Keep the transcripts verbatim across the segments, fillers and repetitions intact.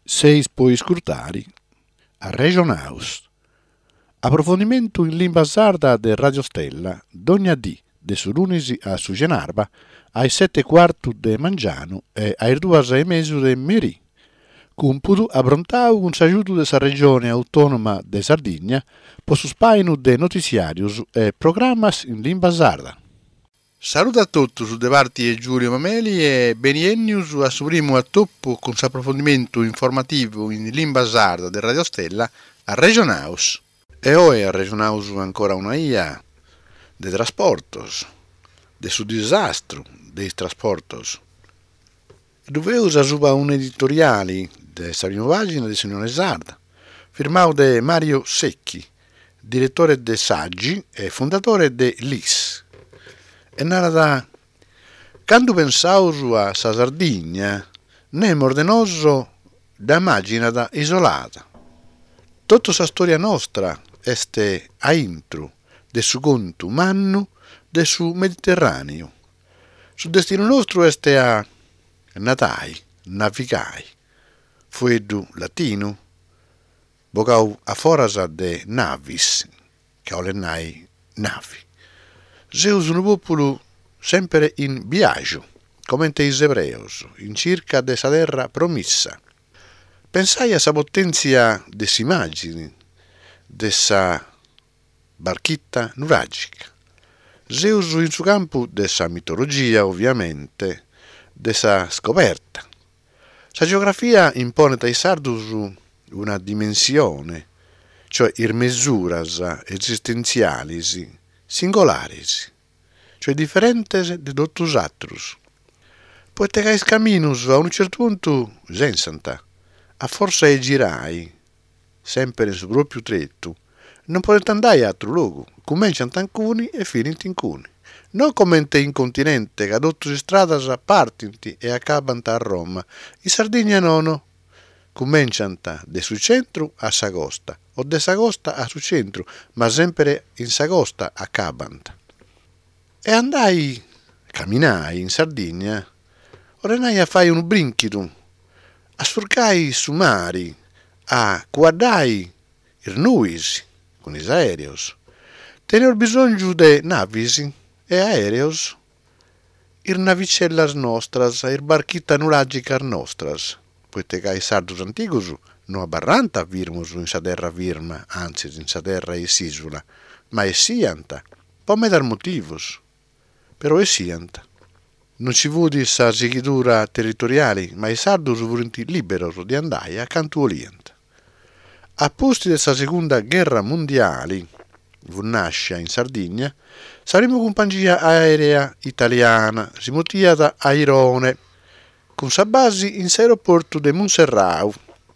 Seis puoi scrutare a Regionaus. Approfondimento in lingua sarda de Radio Stella, dogna dì, de su lunisi a su Genarba, ai sette quartu de Mangiano e ai duas e mesu de Meri. Cumpudu abrontau un sagiuto de sa regione autonoma de Sardigna, po su spainu de noticiarius e programmas in lingua sarda. Saluto a tutti su De Varti e Giulio Mameli e beniennius a su primo attoppo con su approfondimento informativo in lingua sarda de Radio Stella a Regionaus. E ora a Regionaus ancora una ia de trasportos, de su disastro dei trasportos. Doveus asuba un editoriale de sa prima pagina di Signore Sarda, firmato de Mario Secchi, direttore de Saggi e fondatore de L I S. E narra quando pensausu a sa Sardigna, ne mordenoso da immaginata isolata. Tutta sa storia nostra este a intro de su conto mannu de su Mediterraneo. Su destino nostro este a natai, navigai, fueddu latino, bocau a forasa de navis, caolennai navi. Seus un popolo sempre in viaggio, come is ebreos, in circa de sa terra promissa. Pensai a sa potenzia de s'immagini, de sa barchitta nuragica. Seus in su campo de sa mitologia, ovviamente, de sa scoperta. Sa geografia impone ai sardus una dimensione, cioè ir mesuras esistenzialis, singolaris, cioè differentes de totus atrus. Poete cais caminus a un certo punto sensanta, a forza e girai, sempre in su proprio tretto, non potete andare a altro luogo, cominciano tancuni e finiti incuni. Non come in continente, che a otto stradas partinti e accabano a Roma, in Sardegna nono. Cominciano de su centro a sa costa, o de sa costa a su centro, ma sempre in sa costa accabano. E andai, camminai in Sardegna, orenai a fare un brinchitu, a sfurcai su mari, a guardai ir nuisi, con is aereos. Teneo bisogno de navis e aereos, ir navicellas nostras, ir barchita nuragicas nostras, poiché ca i sardus antigus no abarranta virmus in sa terra virma, anzi in sa terra isisula, ma essianta, po me dar motivus, però essianta. Non ci vudi sa sighitura territoriali, ma i sardus volenti liberos di andare a canto volient. A posti de sa seconda guerra mondiale, vu nascia in Sardegna, sa prima compagnia aerea italiana si motia da Airone, con sa base in s'aeroporto de Monserrau.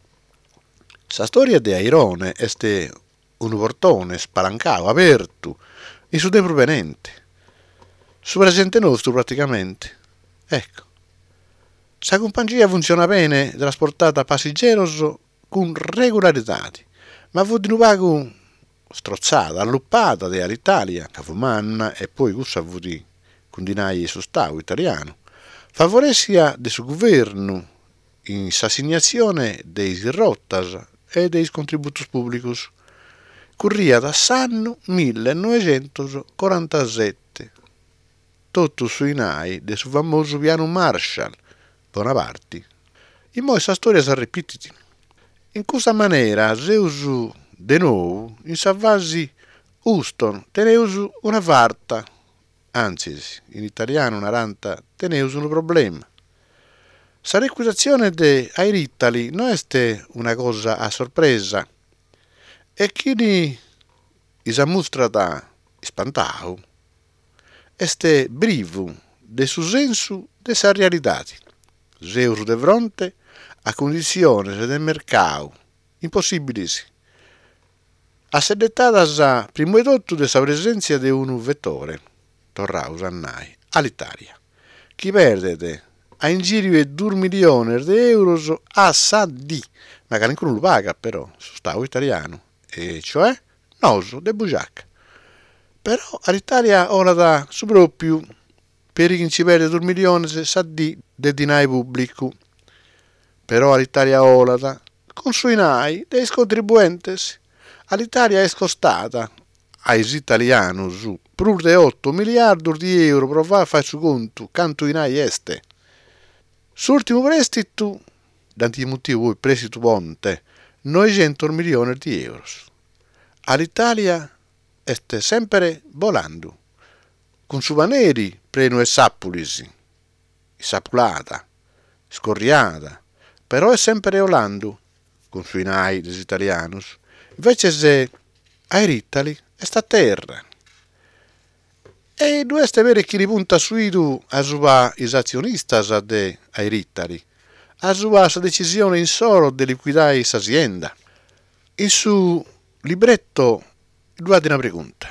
Sa storia de Airone este un portone spalancao, aperto, in su tempo venente. Su presente nostro praticamente. Ecco. Sa compagnia funziona bene, trasportata passeggeri con regolarità, ma fu di nuovo strozzata, alluppata dall'Italia, che fu manna e poi questa fu di condinai su Stato italiano. Favoresia del suo governo in s'assegnazione dei rotas e dei contributos pubblicus. Curria da s'anno millenovecentoquarantasette. Tutto sui nai del suo famoso piano Marshall, Bonaparte. In mo' questa storia si ripetiti. In questa maniera, Zeus de nuovo, in sa vasi Houston, teneus una varta, anzi, in italiano una ranta, teneus un problema. Sa requisizione de Air Italy non è una cosa a sorpresa, e chi ni is mostrata spantau, este brivo de su senso de sa realidad. Zeus de fronte a condizioni del mercato impossibili. Assedettadas prima di tutto della presenza di un vettore, torraus annai, all'Italia, che perde a in giro di due milioni di euro a sa di, ma che nessuno lo paga però, su Stato italiano, e cioè noso de bugiac. Però all'Italia ora da su proprio per chi ci perde due milioni sa di del denaro pubblico. però all'Italia olata, con sui nai dei contribuentes, all'Italia è scostata, ai italianos, più di otto miliardi di euro, provare a fare su conto, canto i nai este. L'ultimo prestito, danti motivo il prestito ponte, novecento milioni di euro. All'Italia è sempre volando, con su vaneri preno e sappulisi, sapulata, scorriata, però è sempre volando, con sui nai des italianos, invece se Air Italy è sta terra. E dovreste avere chi ripunta su idu a suba is azionistas de Air Italy, a suba sa decisione in solo di liquidare l'azienda. In su libretto due una pregunta.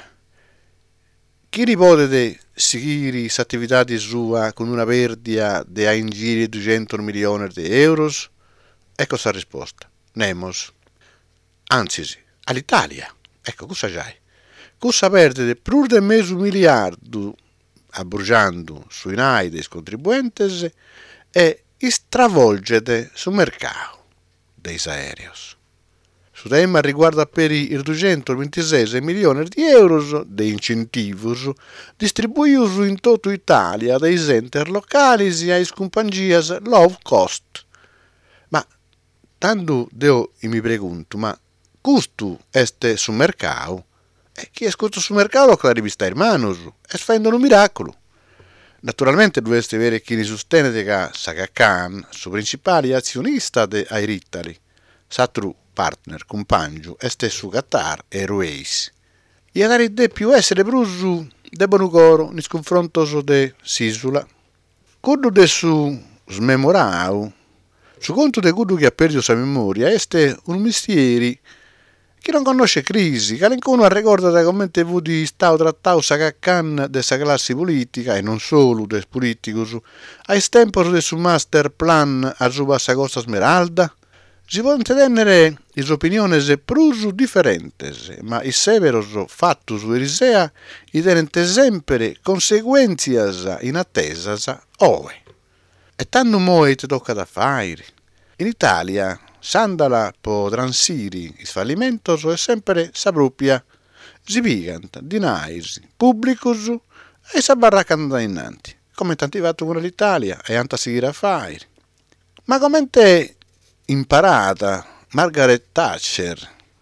Chi ripotete seguire l'attività di sua con una perdita di a in giro duecento milioni di euro? Ecco la risposta. Nemos. Anzi, all'Italia. Ecco, cosa c'hai? Cosa perde più di mezzo miliardo abbruciando sui nai dei contribuentes e stravolgete sul mercato dei aerei. Su tema riguarda per i duecentoventisei milioni di euro di incentivi distribuiti in tutta Italia dai center locali e ai compagnie low cost. Ma tanto io mi pregunto, ma questo è sul mercato? E chi è questo sul mercato che la rivista Hermanos e sfendono un miracolo. Naturalmente dovreste avere chi sostiene che Saga Khan, suo principale azionista di Air Italy, satru partner, compagno, e stesso Qatar Airways. E magari de più essere prusu de bonugoro nei confronto de Sisula. Quello de su smemorau, su conto de quello che ha perso sa memoria, este un mestiere chi non conosce crisi, che l'incuno ricorda come te vu di stato trattato Saga Khan de sa classe politica, e non solo des politicos, ai tempos de su master plan a su bassa costa Smeralda. Si può tenere le opinioni più differenti, ma i severos fattos verisea i tenente sempre conseguenze inattesas ove. E tanto moi ti tocca da fare. In Italia, sandala po transiri i fallimentos è sempre sa propria. Si pigant, dinais, pubblicus e sa barracano da innanti. Come tanti fatto con l'Italia e anta seguire a fare. Ma come te imparata Margaret Thatcher,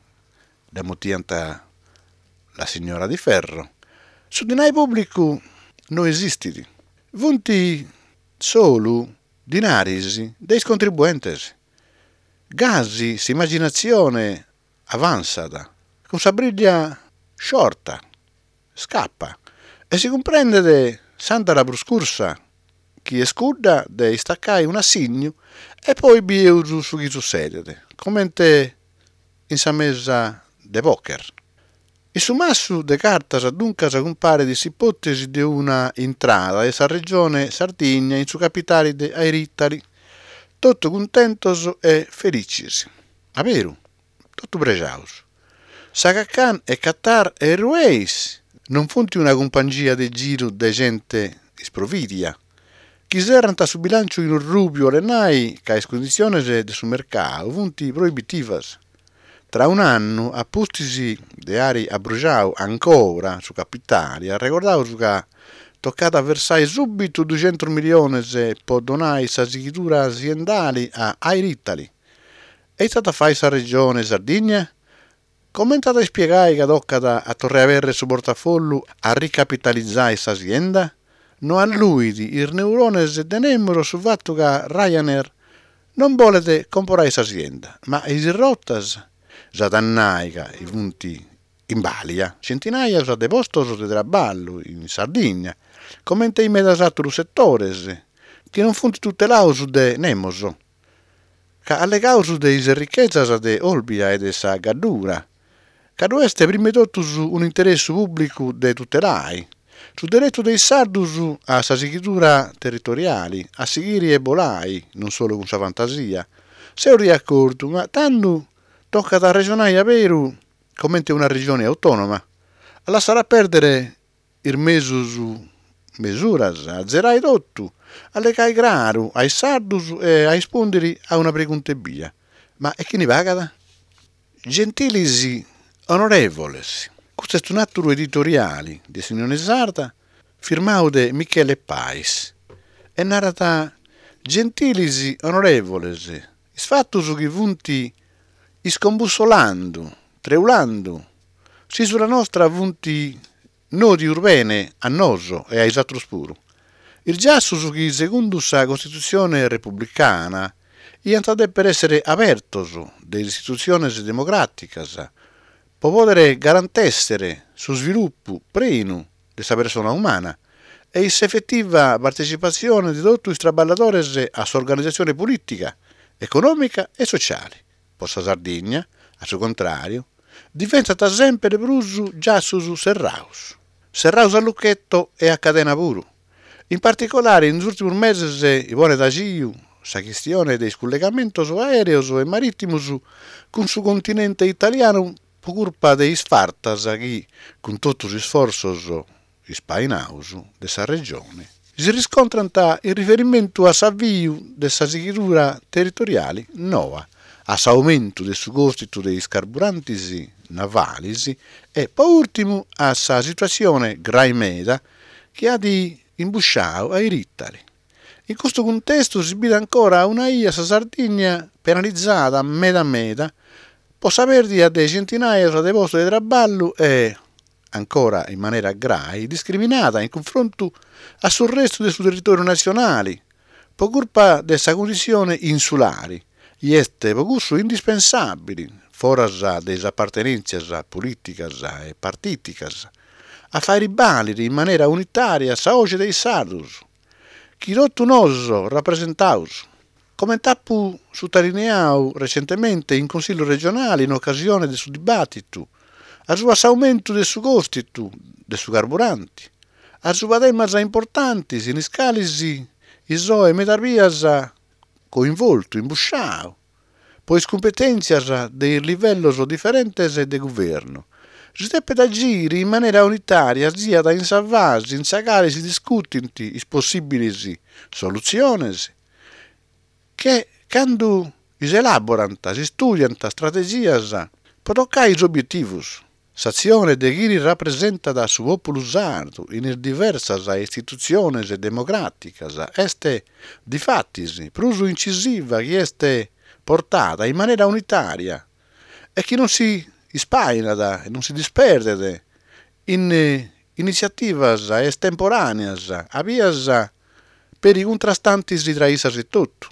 da motianta la signora di ferro, su dinai pubblico non esistiti. Vunti solo dinaris dei contribuentes. Gasi, immaginazione avanzata, con sa briglia sciorta, scappa, e si comprende de santa la bruscursa, chi escuda de staccai un assigno e poi bieusu su chi succede, come in sa mesa de poker. In su massu de cartas dunque compare di ipotesi di una entrata e sa regione Sardegna in su capitale de Air Italy, tutto contentos e felicis. A vero, tutto pregiaus. Saga Khan e Qatar Airways non funti una compagnia de giro de gente sprovvidia. Chi serranta su bilancio in un rubio renai che le condizioni del suo mercato funti proibitivas. Tra un anno, a postisi de ari abbruciau ancora su capitali, ricordavo che toccata a versare subito duecento milioni e può donare sa sicurezza aziendale a Air Italy. È stata fare sa regione Sardegna? Come è stata spiegare che toccata a torre avere su portafollo a ricapitalizzare sa azienda? No a lui il neurone se tenemmero sul fatto che Ryanair non volete comprare questa azienda, ma i rottas, satannaica, i punti in Balia, centinaia di posti di traballo in Sardegna, come in medesimi settori, che non funti tutelato de Nemoso, che alle cause delle ricchezze di Olbia e di sa Gaddura, che dovreste prima di tutto un interesse pubblico de tutelai, sul diritto dei sardus a sa sicurezza territoriali, a seguire e bolai, non solo con sa fantasia, se un riaccordo, ma tanto tocca da regionare vero come una regione autonoma, alla sarà perdere il meso su mesuras a zerai tutto, alle cai claro ai sardus e ai sponderi a una preguntebbia. Ma e chi ne pagata? Gentilis onorevoles, questo è un atto editoriale di Signore Sarda, firmato da Michele Pais, e narrata Gentilis onorevoles, il fatto su che vunti iscombussolando, treulando, si sulla nostra vunti nodi urbane a noso e a esatto spuro. Il giasso su che secondo la Costituzione repubblicana ianta per essere aperto delle istituzioni democratiche, per poter garantire su sviluppo pleno della persona umana e la effettiva partecipazione di tutti i traballadores a sua organizzazione politica, economica e sociale. Per la Sardegna, a suo contrario, diventa sempre per uso giasso su serraus. Serraus a lucchetto e a catena puro. In particolare, negli ultimi mesi, i buoni da Giu, la questione dei scollegamenti aerei e marittimi con il continente italiano per colpa dei sfartas che, con tutti gli sforzi spainaus della regione, si riscontrano in riferimento a s'avvio della sicurezza territoriale nuova, a aumento del costo dei carburanti navali e, per ultimo, a sa situazione graimeda che ha di imbusciato ai rittali. In questo contesto si vede ancora una I A a Sardegna penalizzata meda meda, può perdere dei centinaia di posti di lavoro e, ancora in maniera grave, discriminata in confronto al resto del suo territorio nazionale, per colpa della condizione insulare, e per questo indispensabili, fuori delle appartenenze politiche e partitiche, a fare ribalire in maniera unitaria la voce dei sardus, che tutto noi rappresentiamo, come tappo sottolineato recentemente in Consiglio regionale in occasione del suo dibattito, a suo aumento del suo costo del suo carburanti, a suo temas importanti in scalisi i suoi metarvias coinvolto, imbusciato, poi competenze dei livelli differenti del governo. Si deve agire in maniera unitaria, sia da insalvare, in sagare si discutono le possibili soluzioni, che quando si elaborano, si studiano strategie per toccare gli obiettivi. L'azione di chi rappresenta da suo popolo sardo in diverse istituzioni democratiche è di fatti più incisiva che è portata in maniera unitaria e che non si spaina e non si disperde in iniziative estemporanee avviate per i contrastanti tra esse e tutto.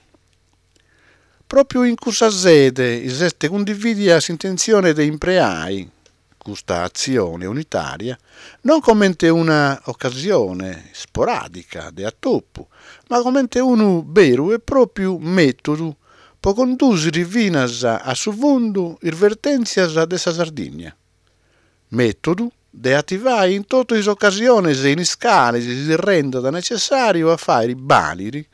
Proprio in questa sede esiste condivide l'intenzione di impreare questa azione unitaria non come una occasione sporadica di attoppo, ma come un vero e proprio metodo per condurre fino a su fondo le vertenze della Sardegna. Metodo di attivare in tutte le occasioni e in scale si renda necessario a fare validi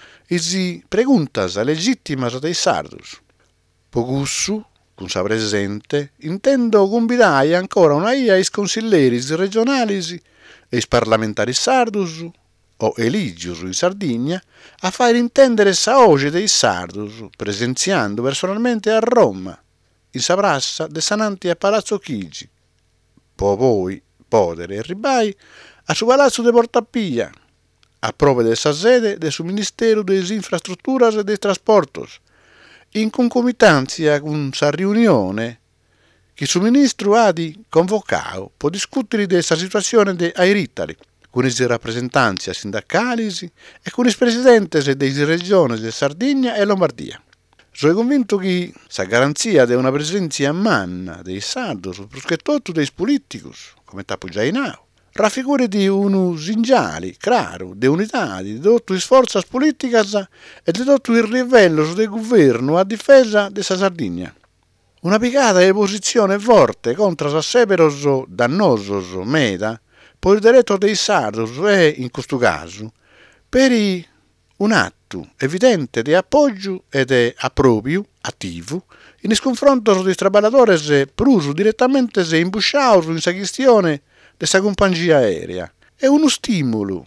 le preguntas legittimas dei sardus. Per questo, con sa presente, intendo convidare ancora una I A ai consiglieri regionali e ai parlamentari sardus o eligius in Sardegna a fare intendere sa voce dei sardus, presenziando personalmente a Roma, in sa prassa de Sananti a Palazzo Chigi, po poi podere e ribai a su Palazzo de Portappia, a prove della sede del suo Ministero delle Infrastrutturas e dei Trasportos, in concomitanza con sa riunione che il suo ministro ha di convocato per discutere della situazione dei rittali, con i rappresentanti sindacali e con i presidenti delle regioni di Sardegna e Lombardia. Sono convinto che la garanzia di una presenza manna dei sardi, soprattutto dei politici, come tapo già in au, raffigura di un segnale chiaro di unità di tutte le forze politiche e di tutto il livello del governo a difesa della Sardegna. Una picata di posizione forte contro la severos dannosos meta per il diritto dei sardos e, in questo caso, per un atto evidente di appoggio e di approprio attivo in confronto dei lavoratori pruso direttamente imbusciati in questa questione della compagnia aerea. È uno stimolo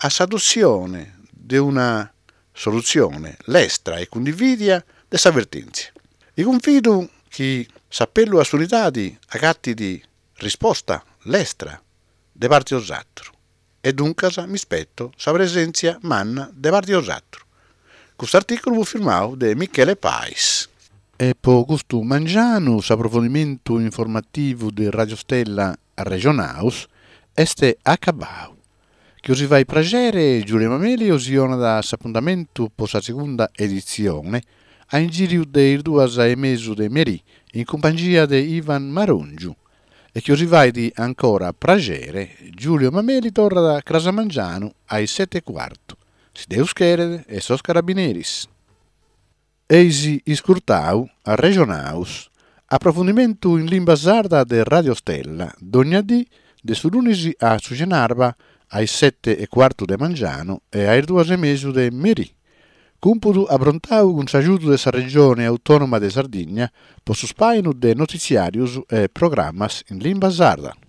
a s'adozione di una soluzione l'estra e condividia de s'avvertenza. E confido che sappello a solidadi a gatti di risposta l'estra de parte osatro. E dunque mi spetto sa presenza manna de parte osatro. Questo articolo fu firmato da Michele Pais. E per questo mangiano approfondimento informativo di Radio Stella a Regionaus este acabau. Che si vai pragere Giulia Mameli osiona da appuntamento per la seconda edizione a in giro dei due e mezzo de Meri in compagnia di Ivan Marongiu e che si vai di ancora pragere Giulio Mameli torna da Crasamangiano ai sette e quarto. Si deus cherede e sos carabineris. Eisi iscurtau a Regionaus. Approfondimento in lingua sarda de Radio Stella, dogna di de su lunisi a Sugenarba ai sette e quarto de Mangiano e ai due e mezzo de Meri. Cumpudu abrontau con s'aiuto de sa regione autonoma de Sardigna, po su spainu de noticiarius e programmas in lingua sarda.